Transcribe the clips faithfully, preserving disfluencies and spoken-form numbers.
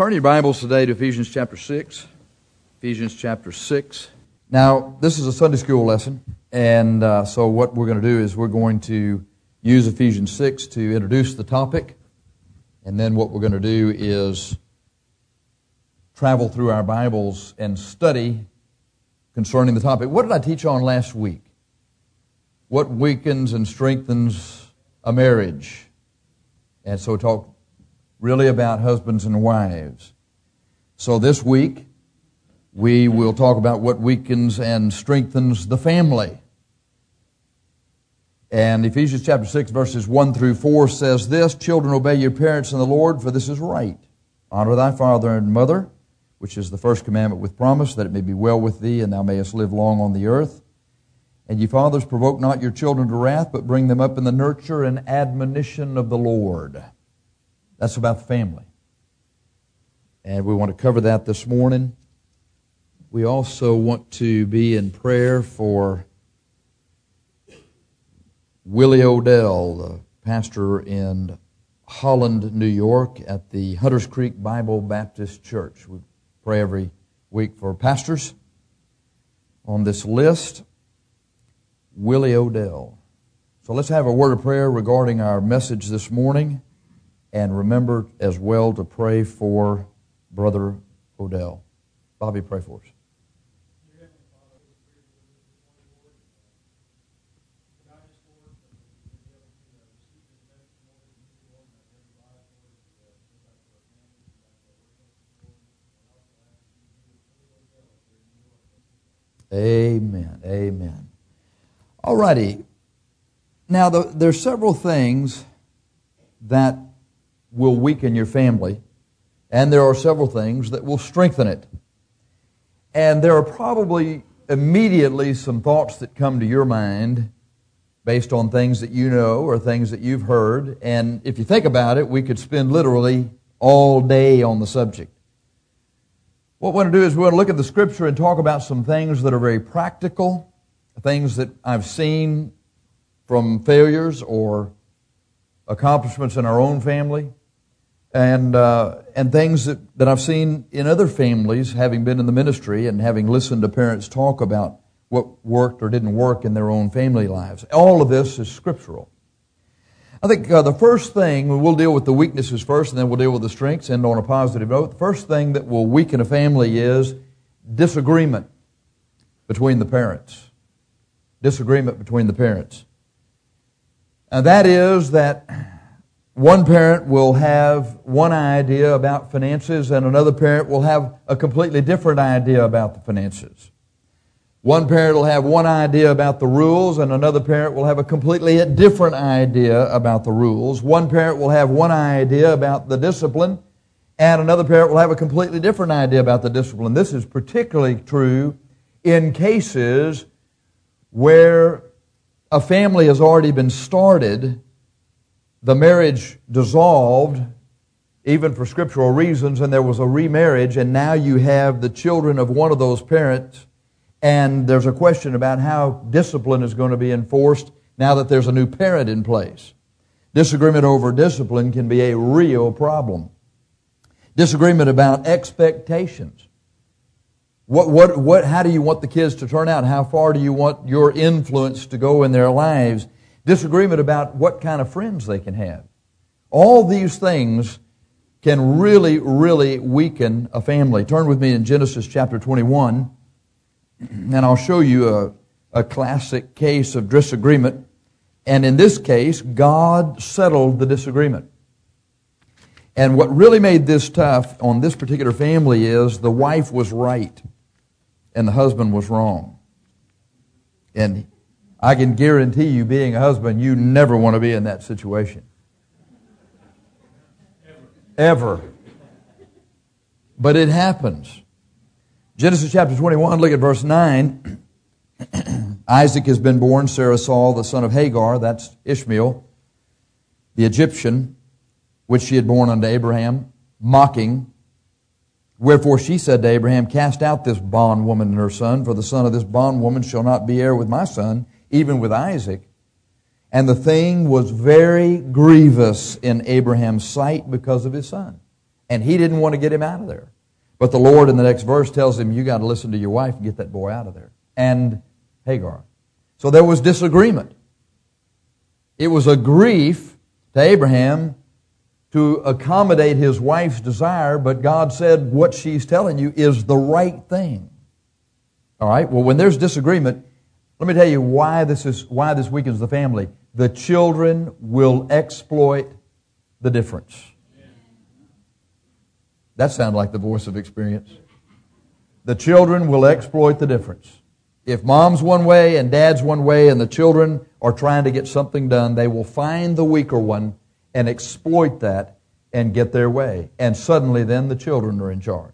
Turn your Bibles today to Ephesians chapter six. Ephesians chapter six. Now, this is a Sunday school lesson, and uh, so what we're going to do is we're going to use Ephesians six to introduce the topic, and then what we're going to do is travel through our Bibles and study concerning the topic. What did I teach on last week? What weakens and strengthens a marriage? And so talk really about husbands and wives. So this week, we will talk about what weakens and strengthens the family. And Ephesians chapter six, verses one through four says this, "Children, obey your parents in the Lord, for this is right. Honor thy father and mother, which is the first commandment with promise, that it may be well with thee, and thou mayest live long on the earth. And ye fathers, provoke not your children to wrath, but bring them up in the nurture and admonition of the Lord." That's about the family. And we want to cover that this morning. We also want to be in prayer for Willie Odell, the pastor in Holland, New York, at the Hunters Creek Bible Baptist Church. We pray every week for pastors. On this list, Willie Odell. So let's have a word of prayer regarding our message this morning. And remember as well to pray for Brother Odell. Bobby, pray for us. Amen. Amen. All righty. Now, the, there's several things that will weaken your family, and there are several things that will strengthen it. And there are probably immediately some thoughts that come to your mind based on things that you know or things that you've heard. And if you think about it, we could spend literally all day on the subject. What we want to do is we want to look at the Scripture and talk about some things that are very practical, things that I've seen from failures or accomplishments in our own family, and uh, and things that, that I've seen in other families, having been in the ministry and having listened to parents talk about what worked or didn't work in their own family lives. All of this is scriptural. I think uh, the first thing, we'll deal with the weaknesses first, and then we'll deal with the strengths, and on a positive note. The first thing that will weaken a family is disagreement between the parents. Disagreement between the parents. And that is that one parent will have one idea about finances and another parent will have a completely different idea about the finances. One parent will have one idea about the rules and another parent will have a completely different idea about the rules. One parent will have one idea about the discipline and another parent will have a completely different idea about the discipline. This is particularly true in cases where a family has already been started, the marriage dissolved, even for scriptural reasons, and there was a remarriage, and now you have the children of one of those parents, and there's a question about how discipline is going to be enforced now that there's a new parent in place. Disagreement over discipline can be a real problem. Disagreement about expectations. What, what, what, how do you want the kids to turn out? How far do you want your influence to go in their lives? Disagreement about what kind of friends they can have. All these things can really, really weaken a family. Turn with me in Genesis chapter twenty-one, and I'll show you a, a classic case of disagreement. And in this case, God settled the disagreement. And what really made this tough on this particular family is the wife was right and the husband was wrong. And I can guarantee you, being a husband, you never want to be in that situation. Ever. Ever. But it happens. Genesis chapter twenty-one, look at verse nine. Isaac has been born. Sarah saw the son of Hagar, that's Ishmael, the Egyptian, which she had borne unto Abraham, mocking. Wherefore she said to Abraham, "Cast out this bondwoman and her son, for the son of this bondwoman shall not be heir with my son, even with Isaac." And the thing was very grievous in Abraham's sight because of his son. And he didn't want to get him out of there. But the Lord in the next verse tells him, you got to listen to your wife and get that boy out of there. And Hagar. So there was disagreement. It was a grief to Abraham to accommodate his wife's desire, but God said what she's telling you is the right thing. All right? Well, when there's disagreement, let me tell you why this is why this weakens the family. The children will exploit the difference. That sounds like the voice of experience. The children will exploit the difference. If mom's one way and dad's one way and the children are trying to get something done, they will find the weaker one and exploit that and get their way. And suddenly then the children are in charge.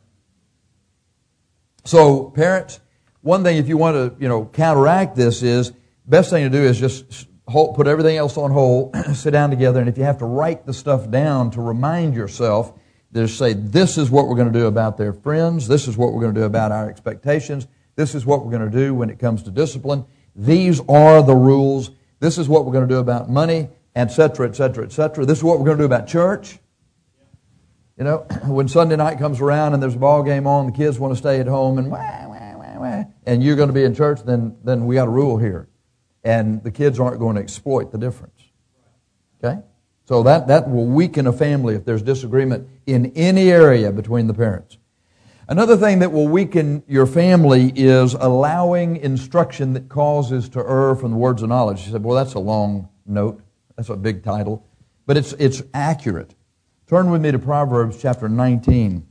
So parents, one thing if you want to, you know, counteract this is, best thing to do is just hold, put everything else on hold, sit down together, and if you have to write the stuff down to remind yourself, just say, this is what we're going to do about their friends, this is what we're going to do about our expectations, this is what we're going to do when it comes to discipline, these are the rules, this is what we're going to do about money, et cetera, et cetera, et cetera. This is what we're going to do about church. You know, when Sunday night comes around and there's a ball game on, the kids want to stay at home and wah, wah, wah, wah, and you're going to be in church, then, then we got a rule here. And the kids aren't going to exploit the difference. Okay? So that, that will weaken a family if there's disagreement in any area between the parents. Another thing that will weaken your family is allowing instruction that causes to err from the words of knowledge. You said, well, that's a long note. That's a big title. But it's it's accurate. Turn with me to Proverbs chapter nineteen.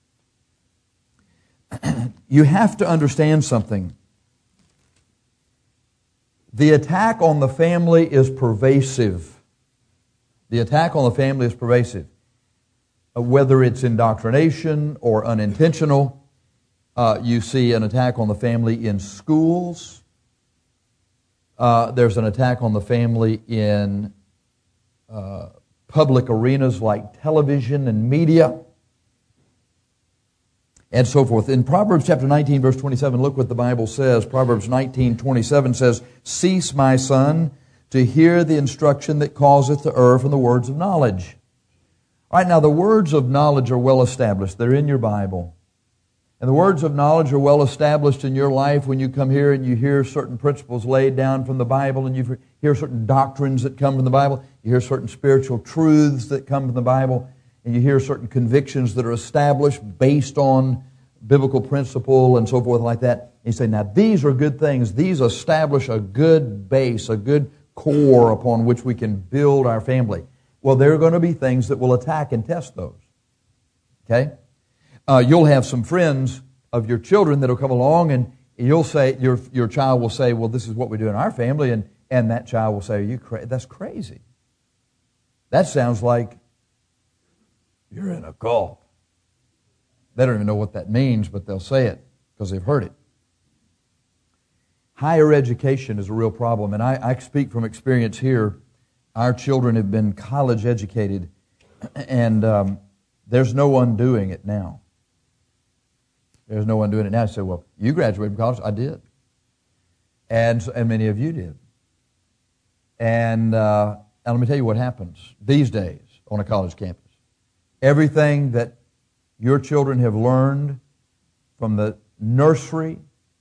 You have to understand something. The attack on the family is pervasive. The attack on the family is pervasive. Uh, whether it's indoctrination or unintentional, uh, you see an attack on the family in schools. Uh, there's an attack on the family in uh, public arenas like television and media, and so forth. In Proverbs chapter nineteen, verse twenty-seven, look what the Bible says. Proverbs nineteen, twenty-seven says, cease, my son, to hear the instruction that causeth to err from the words of knowledge. All right, now the words of knowledge are well established. They're in your Bible. And the words of knowledge are well established in your life when you come here and you hear certain principles laid down from the Bible, and you hear certain doctrines that come from the Bible. You hear certain spiritual truths that come from the Bible, and you hear certain convictions that are established based on biblical principle and so forth like that. And you say, now these are good things. These establish a good base, a good core upon which we can build our family. Well, there are going to be things that will attack and test those. Okay? Uh, you'll have some friends of your children that will come along, and you'll say, your your child will say, well, this is what we do in our family, and, and that child will say, Are you cra- that's crazy. That sounds like you're in a cult. They don't even know what that means, but they'll say it because they've heard it. Higher education is a real problem, and I, I speak from experience here. Our children have been college educated, and um, there's no undoing it now. There's no one doing it now. You say, well, you graduated from college. I did. And, and many of you did. And, uh, and let me tell you what happens these days on a college campus. Everything that your children have learned from the nursery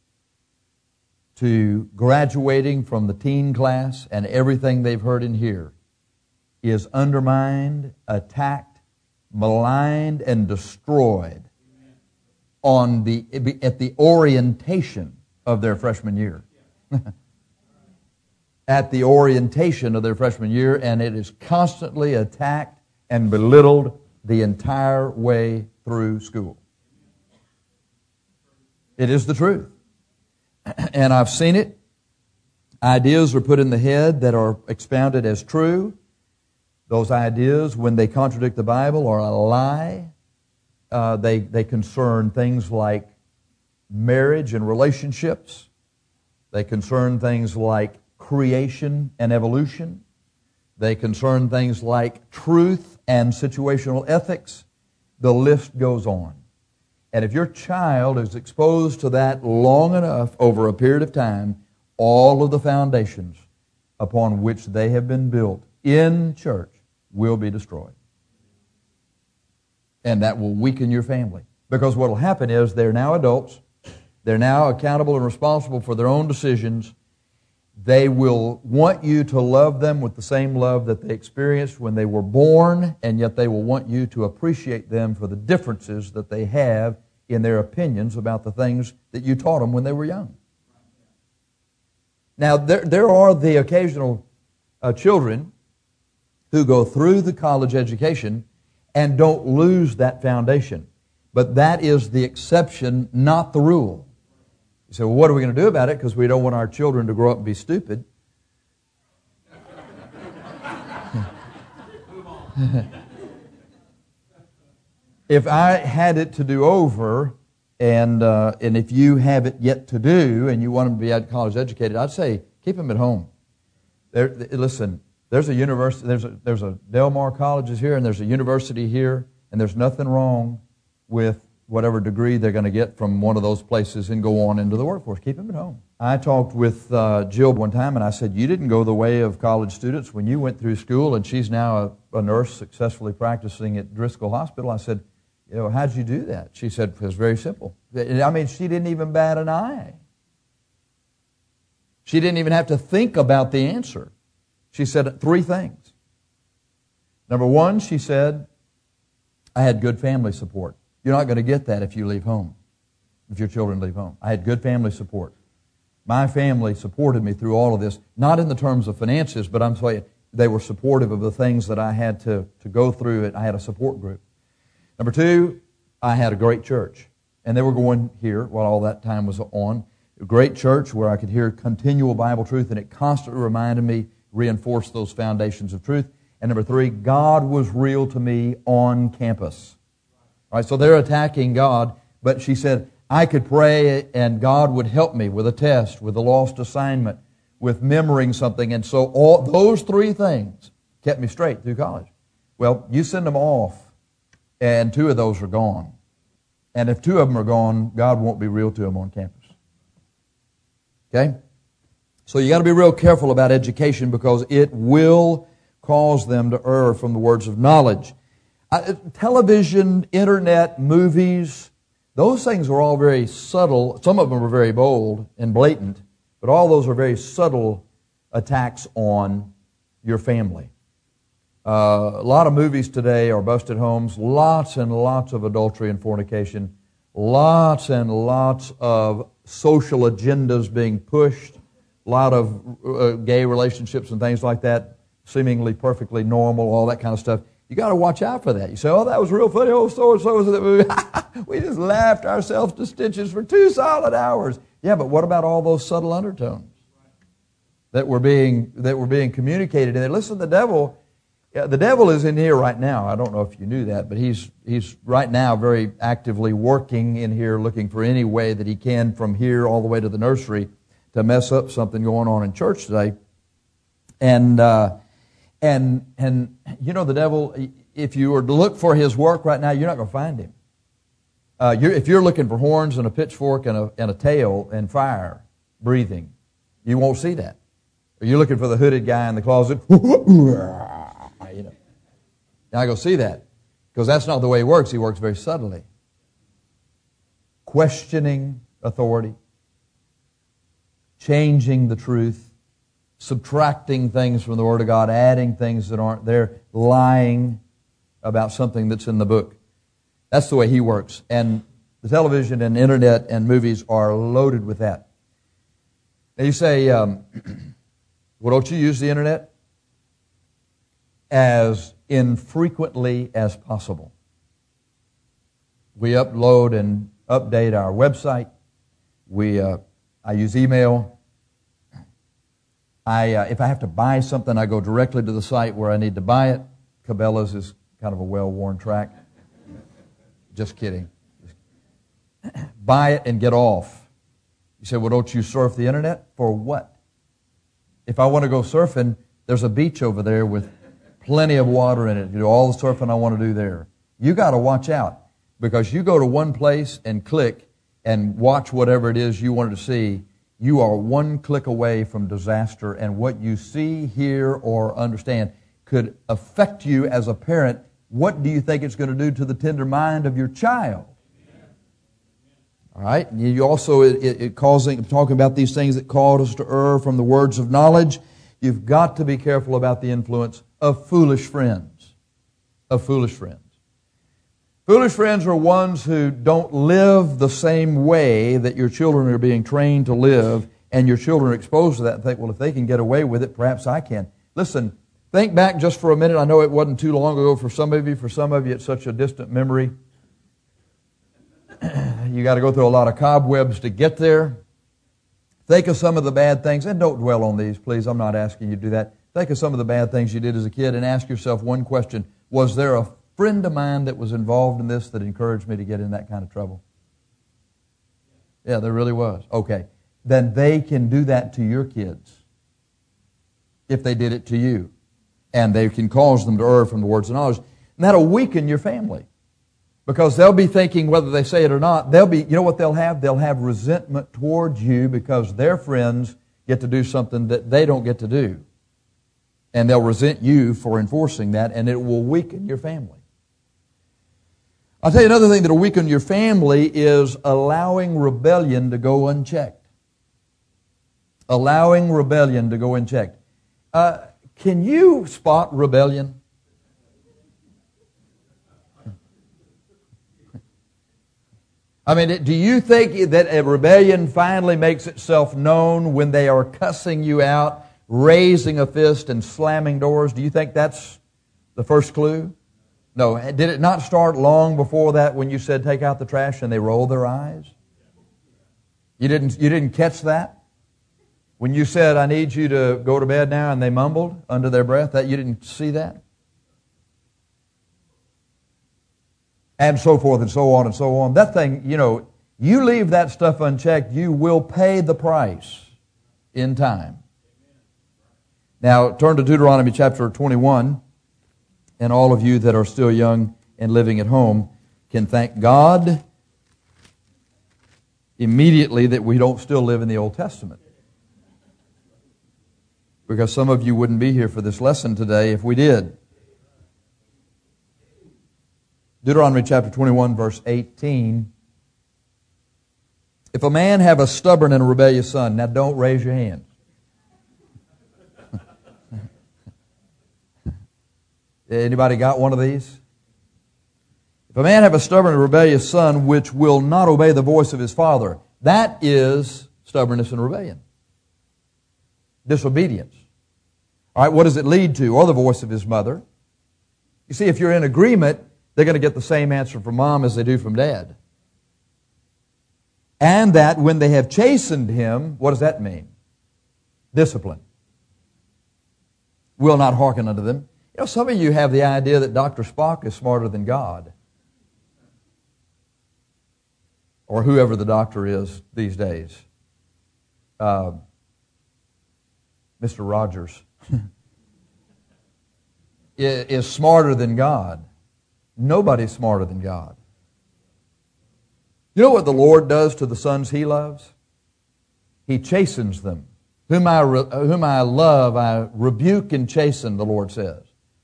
to graduating from the teen class and everything they've heard in here is undermined, attacked, maligned, and destroyed on the at the orientation of their freshman year. At the orientation of their freshman year, and it is constantly attacked and belittled the entire way through school. It is the truth. And I've seen it. Ideas are put in the head that are expounded as true. Those ideas, when they contradict the Bible, are a lie. Uh, they, they concern things like marriage and relationships. They concern things like creation and evolution. They concern things like truth and situational ethics. The list goes on. And if your child is exposed to that long enough over a period of time, all of the foundations upon which they have been built in church will be destroyed. And that will weaken your family. Because what will happen is they're now adults. They're now accountable and responsible for their own decisions. They will want you to love them with the same love that they experienced when they were born, and yet they will want you to appreciate them for the differences that they have in their opinions about the things that you taught them when they were young. Now, there, there are the occasional uh, children who go through the college education and don't lose that foundation. But that is the exception, not the rule. You say, well, what are we going to do about it? Because we don't want our children to grow up and be stupid. If I had it to do over, and uh, and if you have it yet to do, and you want them to be college educated, I'd say keep them at home. There, listen, there's a university, there's a there's a Del Mar colleges here, and there's a university here, and there's nothing wrong with whatever degree they're going to get from one of those places and go on into the workforce. Keep them at home. I talked with uh, Jill one time, and I said, you didn't go the way of college students when you went through school, and she's now a, a nurse successfully practicing at Driscoll Hospital. I said, you know, how'd you do that? She said, it was very simple. I mean, she didn't even bat an eye. She didn't even have to think about the answer. She said three things. Number one, she said, I had good family support. You're not going to get that if you leave home, if your children leave home. I had good family support. My family supported me through all of this, not in the terms of finances, but I'm saying they were supportive of the things that I had to, to go through. It. I had a support group. Number two, I had a great church. And they were going here while all that time was on. A great church where I could hear continual Bible truth, and it constantly reminded me, reinforced those foundations of truth. And number three, God was real to me on campus. All right, so they're attacking God, but she said, I could pray and God would help me with a test, with a lost assignment, with memorizing something. And so all those three things kept me straight through college. Well, you send them off, and two of those are gone. And if two of them are gone, God won't be real to them on campus. Okay? So you got to be real careful about education because it will cause them to err from the words of knowledge. Uh, television, internet, movies, those things are all very subtle. Some of them are very bold and blatant, but all those are very subtle attacks on your family. Uh, a lot of movies today are busted homes, lots and lots of adultery and fornication, lots and lots of social agendas being pushed, a lot of uh, gay relationships and things like that, seemingly perfectly normal, all that kind of stuff. You got to watch out for that. You say, oh, that was real funny. Oh, so-and-so was in that movie. We just laughed ourselves to stitches for two solid hours. Yeah, but what about all those subtle undertones that were being that were being communicated in there? Listen, the devil, yeah, the devil is in here right now. I don't know if you knew that, but he's he's right now very actively working in here, looking for any way that he can from here all the way to the nursery to mess up something going on in church today. And uh, and and you know the devil. If you were to look for his work right now, you're not going to find him. Uh, you're, if you're looking for horns and a pitchfork and a, and a tail and fire breathing, you won't see that. Or you're looking for the hooded guy in the closet, you know. You're not going to see that because that's not the way he works. He works very subtly. Questioning authority, changing the truth, subtracting things from the Word of God, adding things that aren't there, lying about something that's in the book. That's the way he works. And the television and internet and movies are loaded with that. Now you say, um, well, don't you use the internet? As infrequently as possible. We upload and update our website. We, uh, I use email. I, uh, if I have to buy something, I go directly to the site where I need to buy it. Cabela's is kind of a well-worn track. Just kidding. Buy it and get off. You say, well, don't you surf the internet? For what? If I want to go surfing, there's a beach over there with plenty of water in it. You do all the surfing I want to do there. You got to watch out because you go to one place and click and watch whatever it is you wanted to see. You are one click away from disaster, and what you see, hear, or understand could affect you as a parent what do you think it's going to do to the tender mind of your child? All right. And you also, it, it, it causing, talking about these things that cause us to err from the words of knowledge. You've got to be careful about the influence of foolish friends. Of foolish friends. Foolish friends are ones who don't live the same way that your children are being trained to live, and your children are exposed to that and think, well, if they can get away with it, perhaps I can. Listen, think back just for a minute. I know it wasn't too long ago for some of you. For some of you, it's such a distant memory. You got to go through a lot of cobwebs to get there. Think of some of the bad things, and don't dwell on these, please. I'm not asking you to do that. Think of some of the bad things you did as a kid and ask yourself one question. Was there a friend of mine that was involved in this that encouraged me to get in that kind of trouble? Yeah, there really was. Okay. Then they can do that to your kids if they did it to you. And they can cause them to err from the words of knowledge. And that'll weaken your family. Because they'll be thinking, whether they say it or not, they'll be, you know what they'll have? They'll have resentment towards you because their friends get to do something that they don't get to do. And they'll resent you for enforcing that, and it will weaken your family. I'll tell you another thing that will weaken your family is allowing rebellion to go unchecked. Allowing rebellion to go unchecked. Uh, can you spot rebellion? I mean, do you think that a rebellion finally makes itself known when they are cussing you out, raising a fist and slamming doors? Do you think that's the first clue? No. Did it not start long before that when you said take out the trash and they rolled their eyes? You didn't, you didn't catch that? When you said, I need you to go to bed now, and they mumbled under their breath, that you didn't see that? And so forth and so on and so on. That thing, you know, you leave that stuff unchecked, you will pay the price in time. Now, turn to Deuteronomy chapter twenty-one, and all of you that are still young and living at home can thank God immediately that we don't still live in the Old Testament. Because some of you wouldn't be here for this lesson today if we did. Deuteronomy chapter twenty-one, verse eighteen. If a man have a stubborn and a rebellious son, now don't raise your hand. Anybody got one of these? If a man have a stubborn and rebellious son which will not obey the voice of his father, that is stubbornness and rebellion. Disobedience. All right, what does it lead to? Or the voice of his mother. You see, if you're in agreement, they're going to get the same answer from mom as they do from dad. And that when they have chastened him, what does that mean? Discipline. Will not hearken unto them. You know, some of you have the idea that Doctor Spock is smarter than God. Or whoever the doctor is these days. Uh, Mister Rogers is smarter than God. Nobody's smarter than God. You know what the Lord does to the sons He loves? He chastens them. Whom I, re- whom I love, I rebuke and chasten, the Lord says.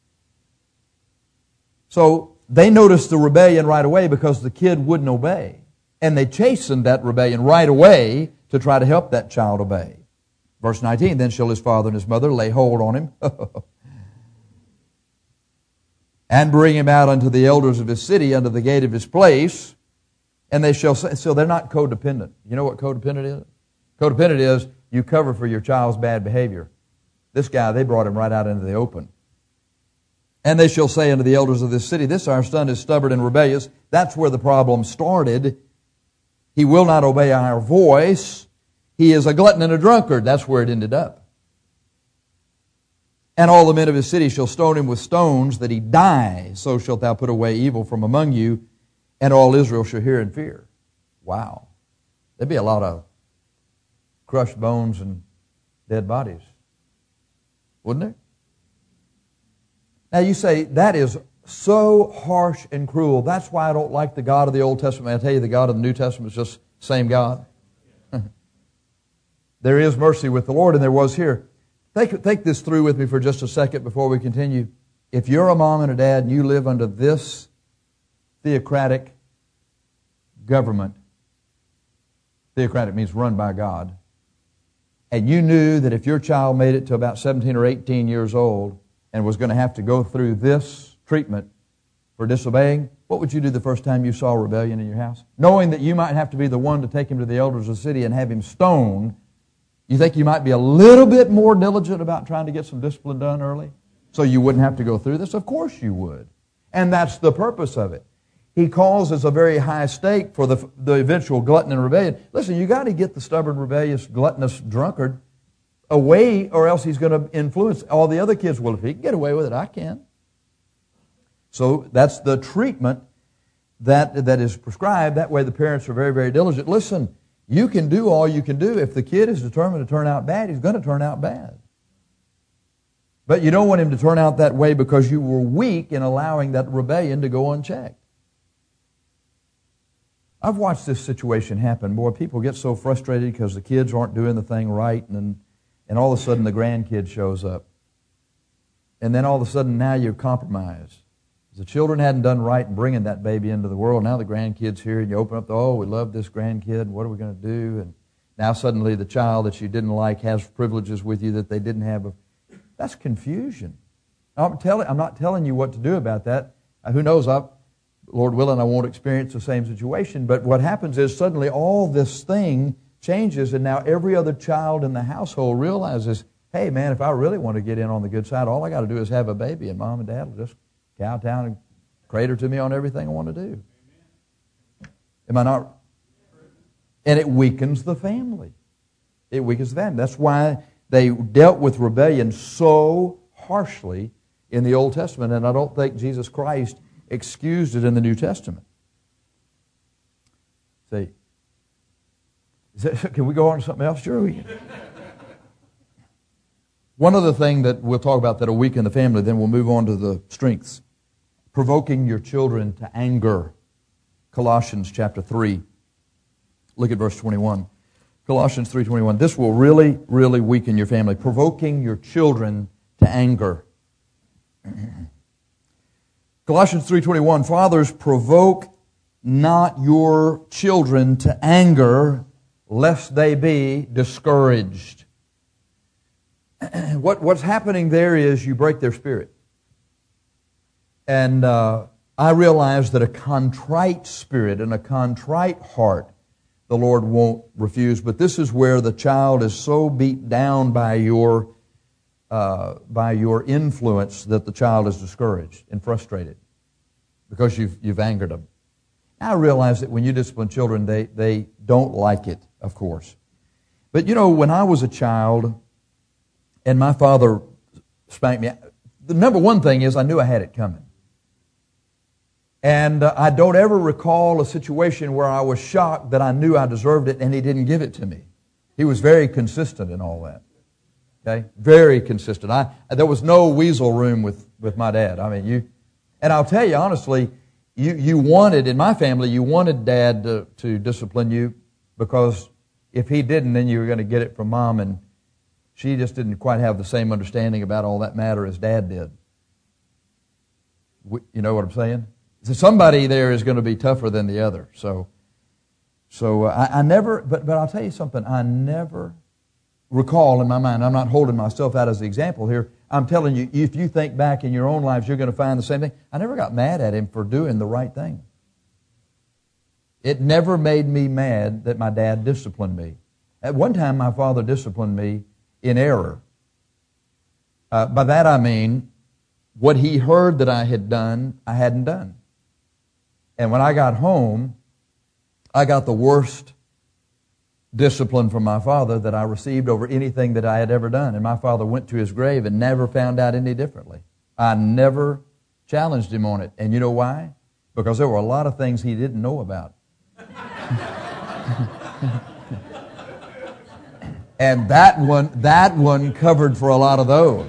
So they noticed the rebellion right away because the kid wouldn't obey. And they chastened that rebellion right away to try to help that child obey. Verse nineteen, then shall his father and his mother lay hold on him and bring him out unto the elders of his city, unto the gate of his place, and they shall say, so they're not codependent. You know what codependent is? Codependent is you cover for your child's bad behavior. This guy, they brought him right out into the open. And they shall say unto the elders of this city, this our son is stubborn and rebellious. That's where the problem started. He will not obey our voice. He is a glutton and a drunkard. That's where it ended up. And all the men of his city shall stone him with stones that he die. So shalt thou put away evil from among you, and all Israel shall hear and fear. Wow. There'd be a lot of crushed bones and dead bodies. Wouldn't there? Now you say, that is so harsh and cruel. That's why I don't like the God of the Old Testament. I tell you, the God of the New Testament is just the same God. There is mercy with the Lord, and there was here. Think, think this through with me for just a second before we continue. if you're a mom and a dad and you live under this theocratic government, theocratic means run by God, and you knew that if your child made it to about seventeen or eighteen years old and was going to have to go through this treatment for disobeying, what would you do the first time you saw rebellion in your house? Knowing that you might have to be the one to take him to the elders of the city and have him stoned, you think you might be a little bit more diligent about trying to get some discipline done early so you wouldn't have to go through this? Of course you would. And that's the purpose of it. He calls us a very high stake for the, the eventual glutton and rebellion. Listen, you got to get the stubborn, rebellious, gluttonous drunkard away, or else he's going to influence all the other kids. Well, if he can get away with it, I can. So that's the treatment that, that is prescribed. That way the parents are very, very diligent. Listen, you can do all you can do. If the kid is determined to turn out bad, he's going to turn out bad. But you don't want him to turn out that way because you were weak in allowing that rebellion to go unchecked. I've watched this situation happen. Boy, people get so frustrated because the kids aren't doing the thing right, and, and all of a sudden the grandkid shows up. And then all of a sudden now you're compromised. The children hadn't done right in bringing that baby into the world. Now the grandkid's here, and you open up the, oh, we love this grandkid. What are we going to do? And now suddenly the child that you didn't like has privileges with you that they didn't have. That's confusion. I'm, telling, I'm not telling you what to do about that. Uh, who knows? I, Lord willing, I won't experience the same situation. But what happens is suddenly all this thing changes, and now every other child in the household realizes, hey, man, if I really want to get in on the good side, all I got to do is have a baby, and mom and dad will just kowtow and crater to me on everything I want to do. Am I not? And it weakens the family. It weakens the family. That's why they dealt with rebellion so harshly in the Old Testament, and I don't think Jesus Christ excused it in the New Testament. See, is that, can we go on to something else? Sure we can. One other thing that we'll talk about that will weaken the family, then we'll move on to the strengths. Provoking your children to anger. Colossians chapter three. Look at verse twenty-one. Colossians three twenty-one. This will really, really weaken your family. Provoking your children to anger. Colossians three twenty-one. Fathers, provoke not your children to anger, lest they be discouraged. What, what's happening there is you break their spirit. And uh, I realize that a contrite spirit and a contrite heart the Lord won't refuse. But this is where the child is so beat down by your uh, by your influence that the child is discouraged and frustrated because you've you've angered them. I realize that when you discipline children, they they don't like it, of course. But you know, when I was a child and my father spanked me, the number one thing is I knew I had it coming. And uh, I don't ever recall a situation where I was shocked that I knew I deserved it and he didn't give it to me. He was very consistent in all that. Okay? Very consistent. I there was no weasel room with, with my dad. I mean, you, and I'll tell you honestly, you, you wanted, in my family, you wanted Dad to, to discipline you because if he didn't, then you were going to get it from Mom, and she just didn't quite have the same understanding about all that matter as Dad did. You know what I'm saying? So somebody there is going to be tougher than the other. So, so uh, I, I never. But but I'll tell you something. I never recall in my mind. I'm not holding myself out as the example here. I'm telling you, if you think back in your own lives, you're going to find the same thing. I never got mad at him for doing the right thing. It never made me mad that my dad disciplined me. At one time, my father disciplined me in error. Uh, by that I mean, what he heard that I had done, I hadn't done. And when I got home, I got the worst discipline from my father that I received over anything that I had ever done. And my father went to his grave and never found out any differently. I never challenged him on it. And you know why? Because there were a lot of things he didn't know about. And that one, that one covered for a lot of those.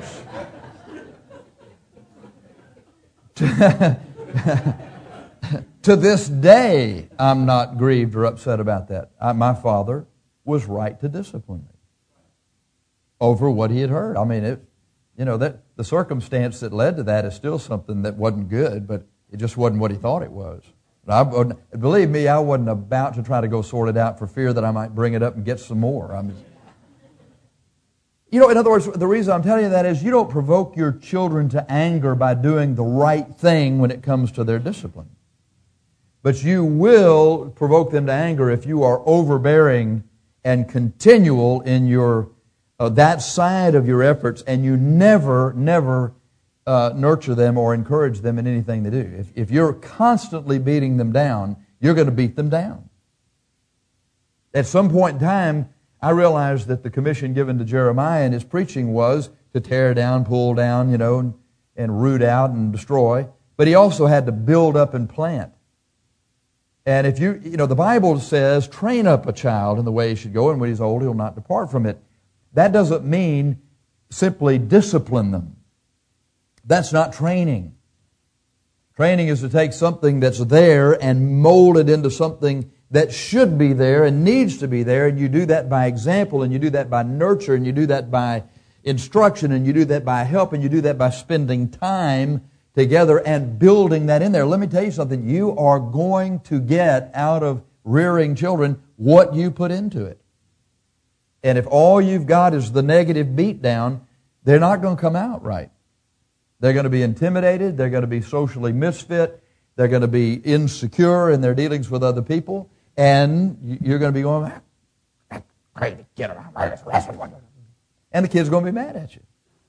To this day, I'm not grieved or upset about that. I, my father was right to discipline me over what he had heard. I mean, it, You know, that the circumstance that led to that is still something that wasn't good, but it just wasn't what he thought it was. I, believe me, I wasn't about to try to go sort it out for fear that I might bring it up and get some more. I mean, you know, in other words, the reason I'm telling you that is you don't provoke your children to anger by doing the right thing when it comes to their discipline. But you will provoke them to anger if you are overbearing and continual in your uh, that side of your efforts, and you never, never uh, nurture them or encourage them in anything they do. If, if you're constantly beating them down, you're going to beat them down. At some point in time, I realized that the commission given to Jeremiah in his preaching was to tear down, pull down, you know, and, and root out and destroy. But he also had to build up and plant. And if you, you know, the Bible says, train up a child in the way he should go, and when he's old, he'll not depart from it. That doesn't mean simply discipline them. That's not training. Training is to take something that's there and mold it into something that should be there and needs to be there, and you do that by example, and you do that by nurture, and you do that by instruction, and you do that by help, and you do that by spending time together and building that in there. Let me tell you something. You are going to get out of rearing children what you put into it. And if all you've got is the negative beat down, they're not going to come out right. They're going to be intimidated. They're going to be socially misfit. They're going to be insecure in their dealings with other people. And you're going to be going, ah, crazy kid. And the kid's going to be mad at you.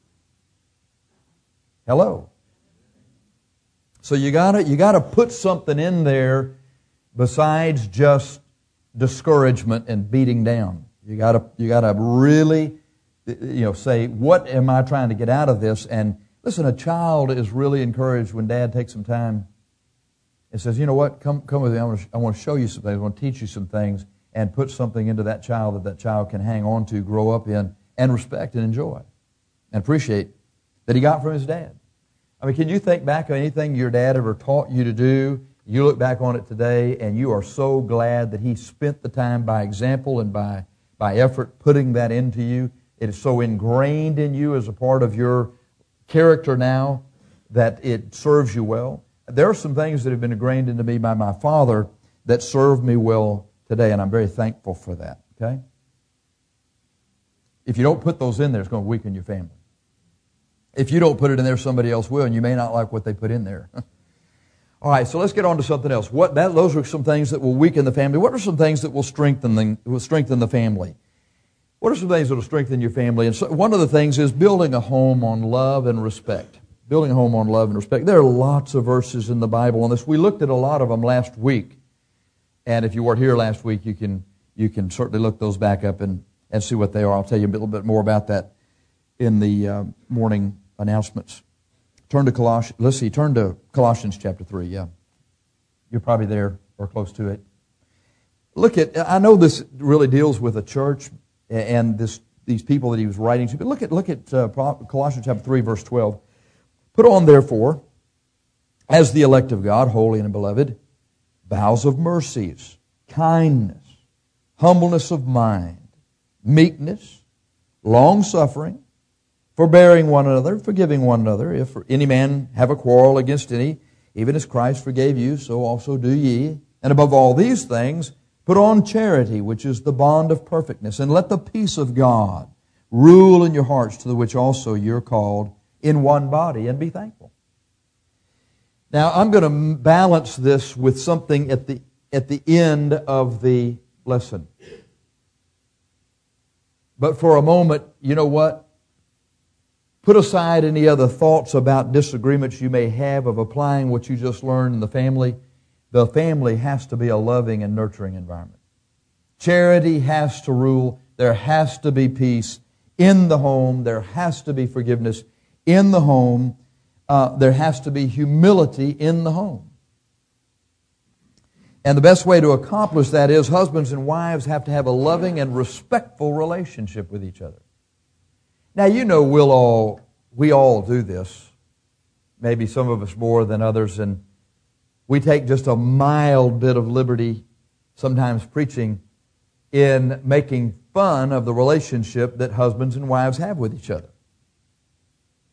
Hello. So you gotta you gotta put something in there besides just discouragement and beating down. You gotta you gotta really, you know, say, what am I trying to get out of this? And listen, a child is really encouraged when Dad takes some time and says, you know what, come come with me. I want to I want to show you some things. I want to teach you some things, and put something into that child that that child can hang on to, grow up in, and respect and enjoy, and appreciate that he got from his dad. I mean, can you think back on anything your dad ever taught you to do? You look back on it today, and you are so glad that he spent the time by example and by, by effort putting that into you. It is so ingrained in you as a part of your character now that it serves you well. There are some things that have been ingrained into me by my father that serve me well today, and I'm very thankful for that, okay? If you don't put those in there, it's going to weaken your family. If you don't put it in there, somebody else will, and you may not like what they put in there. All right, so let's get on to something else. What that, those are some things that will weaken the family. What are some things that will strengthen the, will strengthen the family? What are some things that will strengthen your family? And so one of the things is building a home on love and respect. Building a home on love and respect. There are lots of verses in the Bible on this. We looked at a lot of them last week. And if you weren't here last week, you can you can certainly look those back up and, and see what they are. I'll tell you a little bit more about that in the uh, morning announcements. Turn to Colossians. Let's see. Turn to Colossians chapter three. Yeah, you're probably there or close to it. Look at. I know this really deals with a church and this these people that he was writing to. But look at look at uh, Colossians chapter three, verse twelve. Put on, therefore, as the elect of God, holy and beloved, bowels of mercies, kindness, humbleness of mind, meekness, long suffering, forbearing one another, forgiving one another. If any man have a quarrel against any, even as Christ forgave you, so also do ye. And above all these things, put on charity, which is the bond of perfectness. And let the peace of God rule in your hearts, to the which also you're called in one body, and be thankful. Now, I'm going to balance this with something at the, at the end of the lesson. But for a moment, you know what? Put aside any other thoughts about disagreements you may have of applying what you just learned in the family. The family has to be a loving and nurturing environment. Charity has to rule. There has to be peace in the home. There has to be forgiveness in the home. Uh, there has to be humility in the home. And the best way to accomplish that is husbands and wives have to have a loving and respectful relationship with each other. Now, you know we'll all, we all do this, maybe some of us more than others, and we take just a mild bit of liberty, sometimes preaching, in making fun of the relationship that husbands and wives have with each other.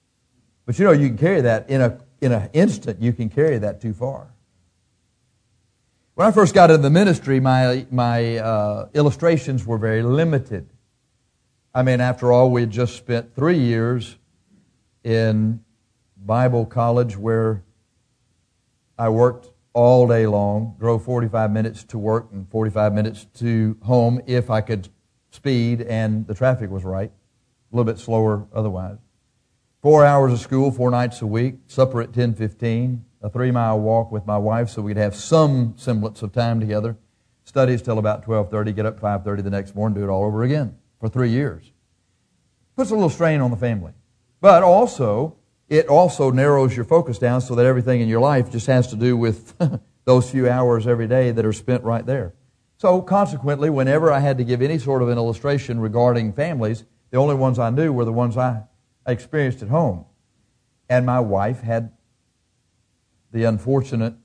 But you know, you can carry that in a in an instant. You can carry that too far. When I first got into the ministry, my my uh, illustrations were very limited. I mean, after all, we had just spent three years in Bible college where I worked all day long, drove forty-five minutes to work and forty-five minutes to home if I could speed and the traffic was right, a little bit slower otherwise. Four hours of school, four nights a week, supper at ten fifteen, a three-mile walk with my wife so we'd have some semblance of time together, studies till about twelve thirty, get up five thirty the next morning, do it all over again for three years. Puts a little strain on the family. But also, it also narrows your focus down so that everything in your life just has to do with those few hours every day that are spent right there. So consequently, whenever I had to give any sort of an illustration regarding families, the only ones I knew were the ones I I experienced at home. And my wife had the unfortunate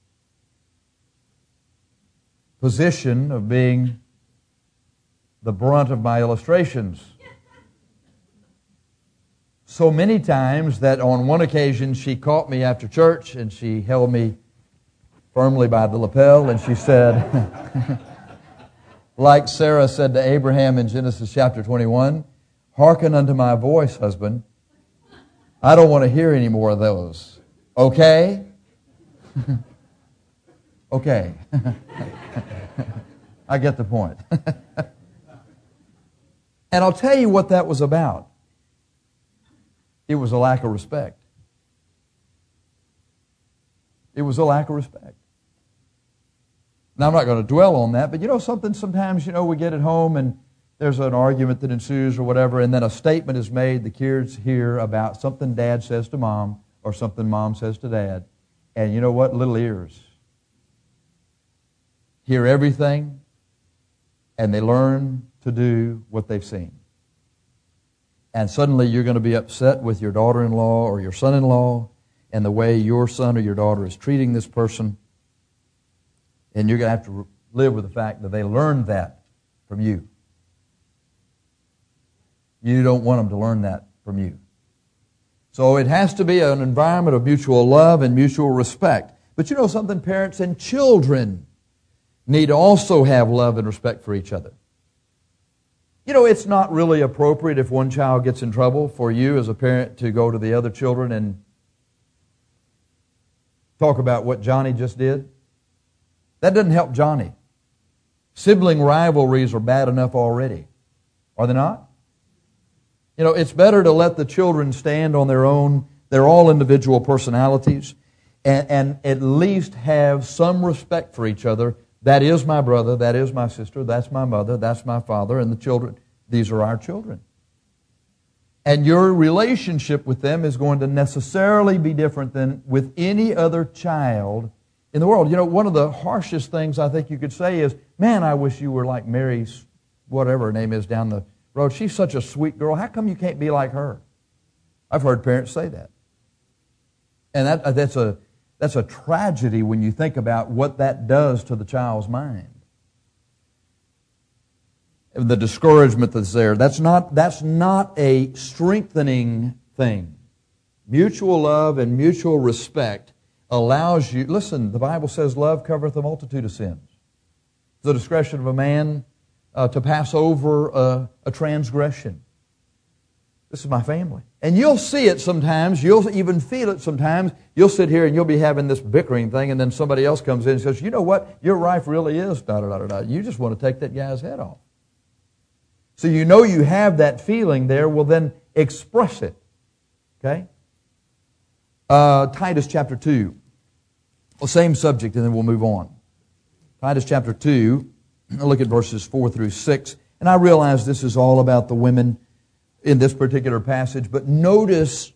position of being the brunt of my illustrations. So many times that on one occasion she caught me after church and she held me firmly by the lapel and she said, like Sarah said to Abraham in Genesis chapter twenty-one, "Hearken unto my voice, husband. I don't want to hear any more of those. Okay?" Okay. I get the point. And I'll tell you what that was about. It was a lack of respect. It was a lack of respect. Now, I'm not going to dwell on that, but you know something, sometimes, you know, we get at home and there's an argument that ensues or whatever, and then a statement is made, the kids hear about something dad says to mom or something mom says to dad. And you know what? Little ears hear everything, and they learn to do what they've seen. And suddenly you're going to be upset with your daughter-in-law or your son-in-law and the way your son or your daughter is treating this person. And you're going to have to live with the fact that they learned that from you. You don't want them to learn that from you. So it has to be an environment of mutual love and mutual respect. But you know something, parents and children need to also have love and respect for each other. You know, it's not really appropriate if one child gets in trouble for you as a parent to go to the other children and talk about what Johnny just did. That doesn't help Johnny. Sibling rivalries are bad enough already. Are they not? You know, it's better to let the children stand on their own. They're all individual personalities. And, and at least have some respect for each other. That is my brother, that is my sister, that's my mother, that's my father, and the children. These are our children. And your relationship with them is going to necessarily be different than with any other child in the world. You know, one of the harshest things I think you could say is, man, I wish you were like Mary's, whatever her name is, down the road. She's such a sweet girl. How come you can't be like her? I've heard parents say that. And that that's a that's a tragedy when you think about what that does to the child's mind. The discouragement that's there, that's not that's not a strengthening thing. Mutual love and mutual respect allows you, listen, the Bible says love covereth a multitude of sins. The discretion of a man uh, to pass over a, a transgression. This is my family. And you'll see it sometimes. You'll even feel it sometimes. You'll sit here and you'll be having this bickering thing, and then somebody else comes in and says, you know what? Your wife really is da-da-da-da-da. You just want to take that guy's head off. So you know you have that feeling there. Well, then express it. Okay? Uh, Titus chapter two. Well, same subject, and then we'll move on. Titus chapter two. I'll look at verses four through six. And I realize this is all about the women in this particular passage, but notice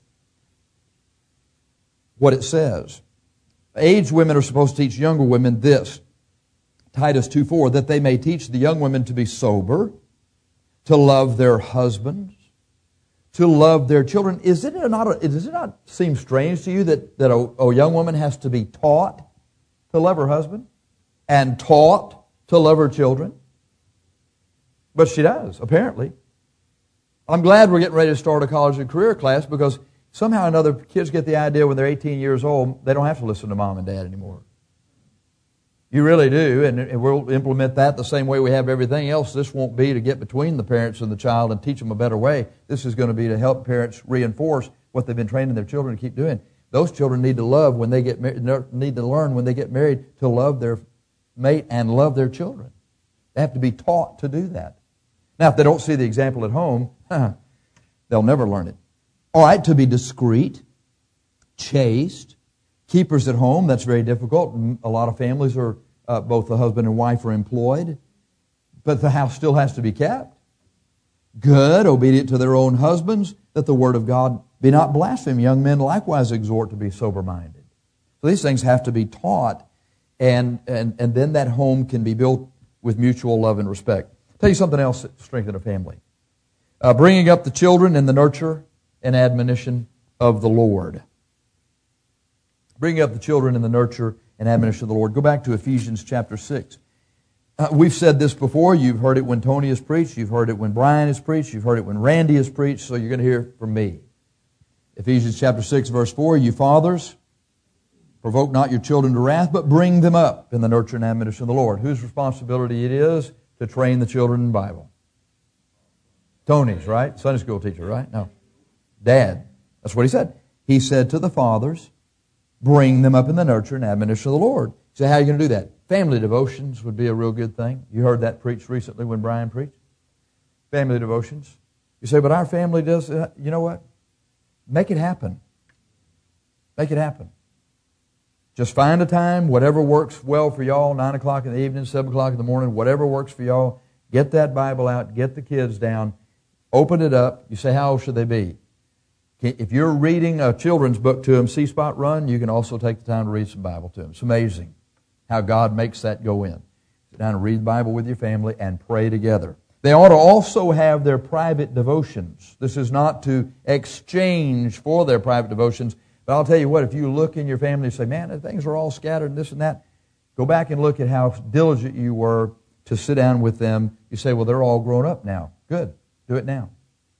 what it says. Aged women are supposed to teach younger women this. Titus two four, that they may teach the young women to be sober, to love their husbands, to love their children. Is it not? A, does it not seem strange to you that, that a, a young woman has to be taught to love her husband and taught to love her children? But she does, apparently. I'm glad we're getting ready to start a college and career class because Somehow or another, kids get the idea when they're eighteen years old, they don't have to listen to mom and dad anymore. You really do, and we'll implement that the same way we have everything else. This won't be to get between the parents and the child and teach them a better way. This is going to be to help parents reinforce what they've been training their children to keep doing. Those children need to love when they get married, need to learn when they get married to love their mate and love their children. They have to be taught to do that. Now, if they don't see the example at home, they'll never learn it. All right, to be discreet, chaste, keepers at home, that's very difficult. A lot of families are, uh, both the husband and wife are employed, but the house still has to be kept. Good, obedient to their own husbands, that the word of God be not blasphemed. Young men likewise exhort to be sober-minded. So these things have to be taught, and, and, and then that home can be built with mutual love and respect. I'll tell you something else that strengthens a family. Uh, bringing up the children in the nurture and admonition of the Lord. Bringing up the children in the nurture and admonition of the Lord. Go back to Ephesians chapter six. Uh, we've said this before. You've heard it when Tony has preached. You've heard it when Brian has preached. You've heard it when Randy has preached. So you're going to hear it from me. Ephesians chapter six, verse four. You fathers, provoke not your children to wrath, but bring them up in the nurture and admonition of the Lord. Whose responsibility it is to train the children in the Bible? Tony's, right? Sunday school teacher, right? No. Dad. That's what he said. He said to the fathers, bring them up in the nurture and admonition of the Lord. You say, how are you going to do that? Family devotions would be a real good thing. You heard that preached recently when Brian preached. Family devotions. You say, but our family does, uh, you know what? Make it happen. Make it happen. Just find a time, whatever works well for y'all, nine o'clock in the evening, seven o'clock in the morning, whatever works for y'all. Get that Bible out, get the kids down, open it up. You say, how old should they be? If you're reading a children's book to them, C-Spot Run, you can also take the time to read some Bible to them. It's amazing how God makes that go in. Sit down and read the Bible with your family and pray together. They ought to also have their private devotions. This is not to exchange for their private devotions, but I'll tell you what, if you look in your family and say, man, the things are all scattered and this and that, go back and look at how diligent you were to sit down with them. You say, well, they're all grown up now. Good. Do it now.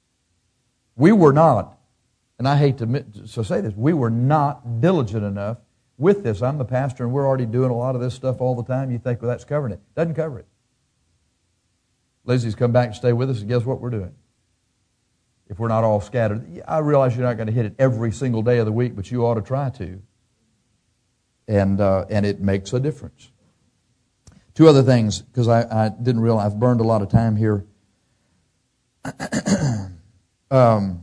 We were not. And I hate to so say this, we were not diligent enough with this. I'm the pastor, and we're already doing a lot of this stuff all the time. You think, well, that's covering it. Doesn't cover it. Lizzie's come back and stay with us, and guess what we're doing? If we're not all scattered. I realize you're not going to hit it every single day of the week, but you ought to try to. And uh, and it makes a difference. Two other things, because I, I didn't realize, I've burned a lot of time here. um...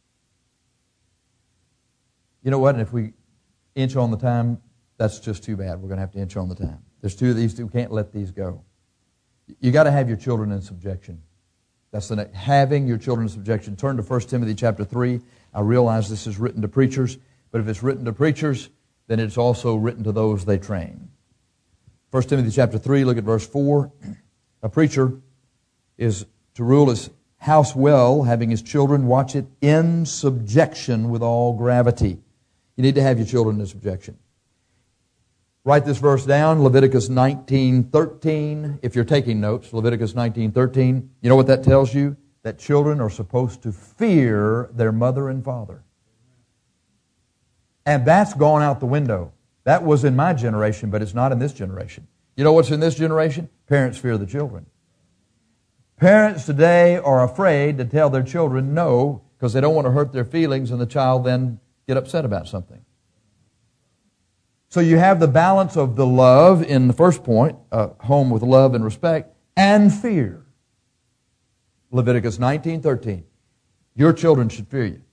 You know what? And if we inch on the time, that's just too bad. We're going to have to inch on the time. There's two of these. We can't let these go. You got to have your children in subjection. That's the next. Having your children in subjection. Turn to First Timothy chapter three. I realize this is written to preachers, but if it's written to preachers, then it's also written to those they train. First Timothy chapter three, look at verse four. A preacher is to rule his house well, having his children watch it in subjection with all gravity. You need to have your children in subjection. Write this verse down, Leviticus nineteen thirteen. If you're taking notes, Leviticus nineteen thirteen. You know what that tells you? That children are supposed to fear their mother and father. And that's gone out the window. That was in my generation, but it's not in this generation. You know what's in this generation? Parents fear the children. Parents today are afraid to tell their children no because they don't want to hurt their feelings and the child then get upset about something. So you have the balance of the love in the first point, uh, home with love and respect, and fear. Leviticus nineteen thirteen. Your children should fear you.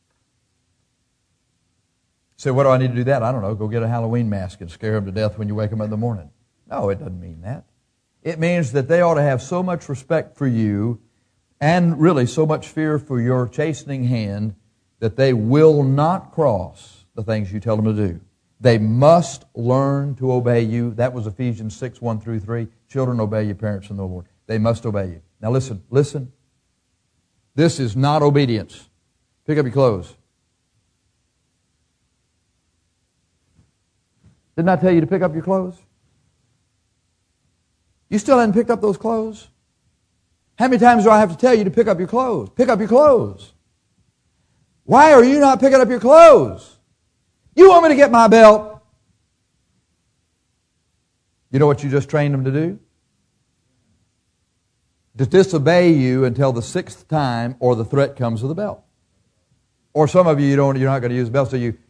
So what do I need to do that? I don't know. Go get a Halloween mask and scare them to death when you wake them up in the morning. No, it doesn't mean that. It means that they ought to have so much respect for you and really so much fear for your chastening hand that they will not cross the things you tell them to do. They must learn to obey you. That was Ephesians six, one through three. Children, obey your parents in the Lord. They must obey you. Now listen, listen. This is not obedience. Pick up your clothes. Didn't I tell you to pick up your clothes? You still haven't picked up those clothes? How many times do I have to tell you to pick up your clothes? Pick up your clothes. Why are you not picking up your clothes? You want me to get my belt? You know what you just trained them to do? To disobey you until the sixth time or the threat comes with the belt. Or some of you, you don't, you're not going to use the belt, so you...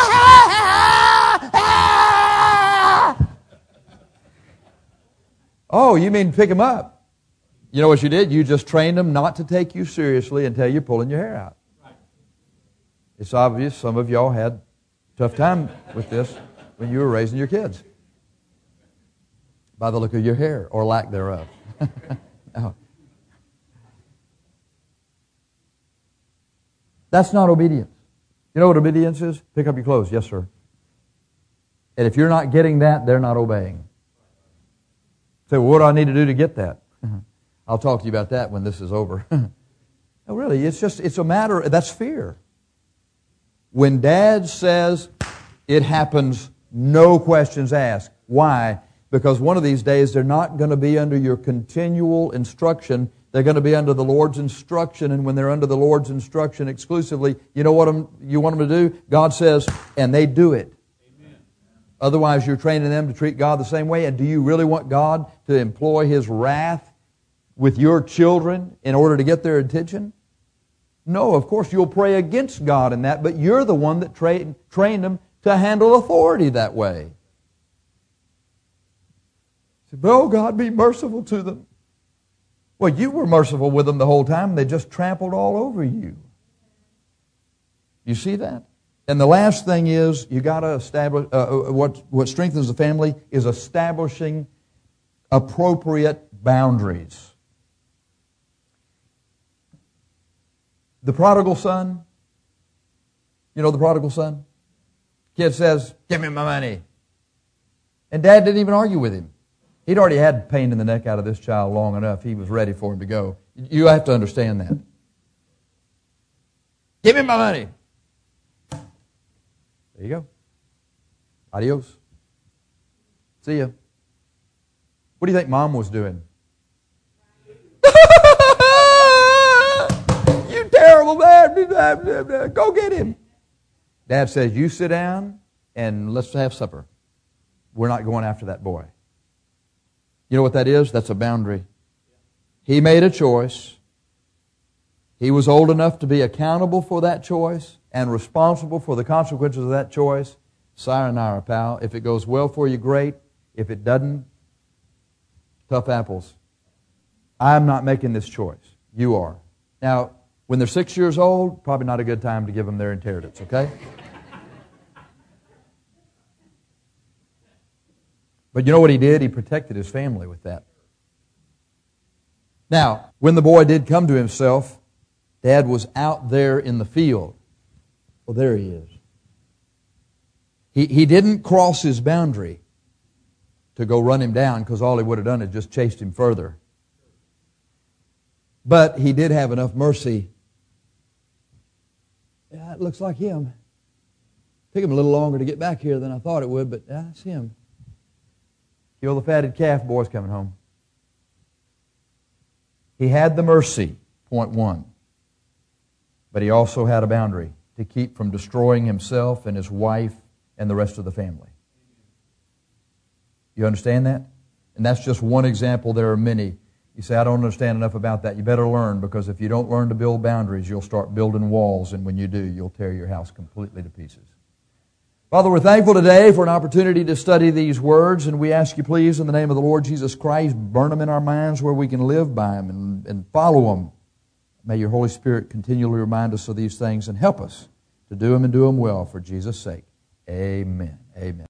Oh, you mean pick them up. You know what you did? You just trained them not to take you seriously until you're pulling your hair out. It's obvious some of y'all had a tough time with this when you were raising your kids. By the look of your hair, or lack thereof. No. That's not obedience. You know what obedience is? Pick up your clothes. Yes, sir. And if you're not getting that, they're not obeying. Say, well, what do I need to do to get that? I'll talk to you about that when this is over. No, really, it's just, it's a matter, that's fear. When Dad says it happens, no questions asked. Why? Because one of these days they're not going to be under your continual instruction. They're going to be under the Lord's instruction, and when they're under the Lord's instruction exclusively, you know what you want them to do? God says, and they do it. Amen. Otherwise, you're training them to treat God the same way, and do you really want God to employ His wrath with your children in order to get their attention? No, of course, you'll pray against God in that, but you're the one that tra- trained them to handle authority that way. Say, oh, God, be merciful to them. Well, you were merciful with them the whole time. They just trampled all over you. You see that? And the last thing is, you got to establish, uh, what, what strengthens the family is establishing appropriate boundaries. The prodigal son, you know the prodigal son? Kid says, give me my money. And Dad didn't even argue with him. He'd already had pain in the neck out of this child long enough. He was ready for him to go. You have to understand that. Give me my money. There you go. Adios. See ya. What do you think Mom was doing? You terrible man. Go get him. Dad says, you sit down and let's have supper. We're not going after that boy. You know what that is? That's a boundary. He made a choice. He was old enough to be accountable for that choice and responsible for the consequences of that choice. Sayonara, pal. If it goes well for you, great. If it doesn't, tough apples. I'm not making this choice. You are. Now, when they're six years old, probably not a good time to give them their inheritance, okay? But you know what he did? He protected his family with that. Now, when the boy did come to himself, Dad was out there in the field. Well, there he is. He, he didn't cross his boundary to go run him down, because all he would have done is just chased him further. But he did have enough mercy. Yeah, it looks like him. Took him a little longer to get back here than I thought it would, but yeah, it's him. Kill the fatted calf, boy's coming home. He had the mercy, point one. But he also had a boundary to keep from destroying himself and his wife and the rest of the family. You understand that? And that's just one example. There are many. You say, I don't understand enough about that. You better learn, because if you don't learn to build boundaries, you'll start building walls, and when you do, you'll tear your house completely to pieces. Father, we're thankful today for an opportunity to study these words, and we ask you, please, in the name of the Lord Jesus Christ, burn them in our minds where we can live by them and, and follow them. May your Holy Spirit continually remind us of these things and help us to do them and do them well for Jesus' sake. Amen. Amen.